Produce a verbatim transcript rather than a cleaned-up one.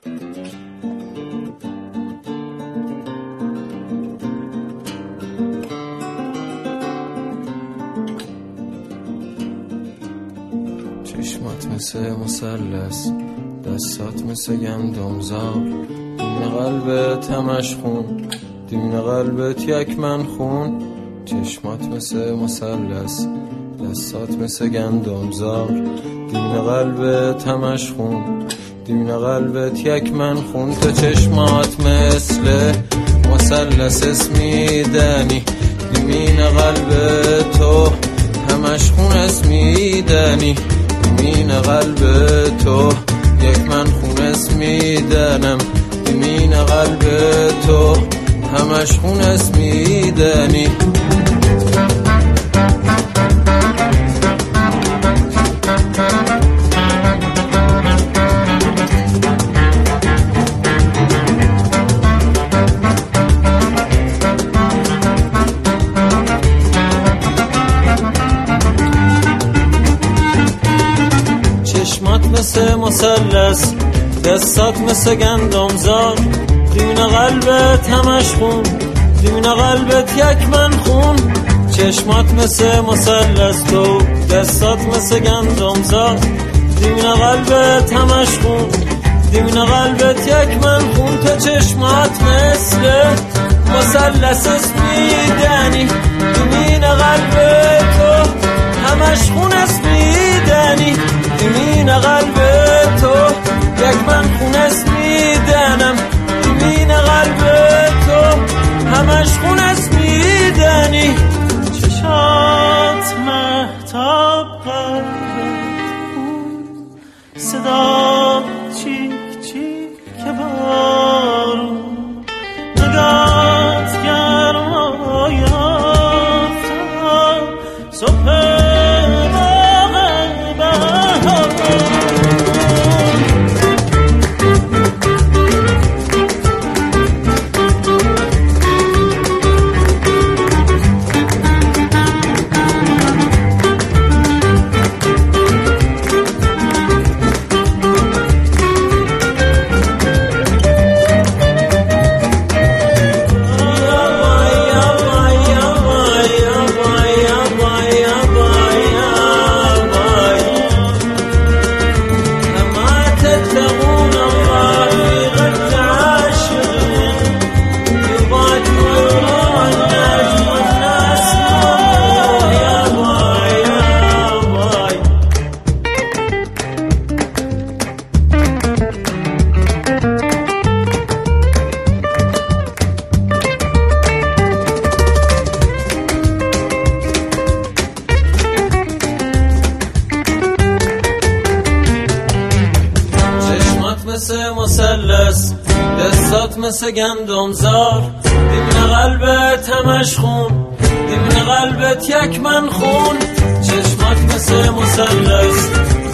چشمات مثل مثلث، دستات مثل گندمزار، دیمن قلبت همش خون، دیمن قلبت یک من خون. چشمات مثل مثلث، دستات مثل گندمزار، دیمن قلبت همش خون، دیمن قلبت یک من خون. تو چشمات مثل مثلث اسمیدنی، دیمن قلبت تو همش خون اسمیدنی، دیمین قلب تو یک من خون اسمیدنم، دیمین قلب تو همش خون اسمیدنی. چشمات مثل مثلث، دستات مثل گندمزار، دیمن قلبت همش خون، دیمن قلبت یک من خون. چشمات مثل مثلث، تو دستات مثل گندمزار، دیمن قلبت همش خون، دیمن قلبت یک من خون. تو چشمات مثل مثلث اسمیدنی، دیمن قلبت تو همش خون اسمیدنی، دیمین قلب تو یک من خون اسمیدنم، دیمین قلب تو همش خون اسمیدنی. چشات مهتاب قلبت خون، صدا چیک چیک که بارون، نگات گرمای آفتاب، صبح مثلث، دستات مثل گندمزار، دیمن قلبت همش خون، دیمن قلبت یک من خون. چشمات مثل مثلث،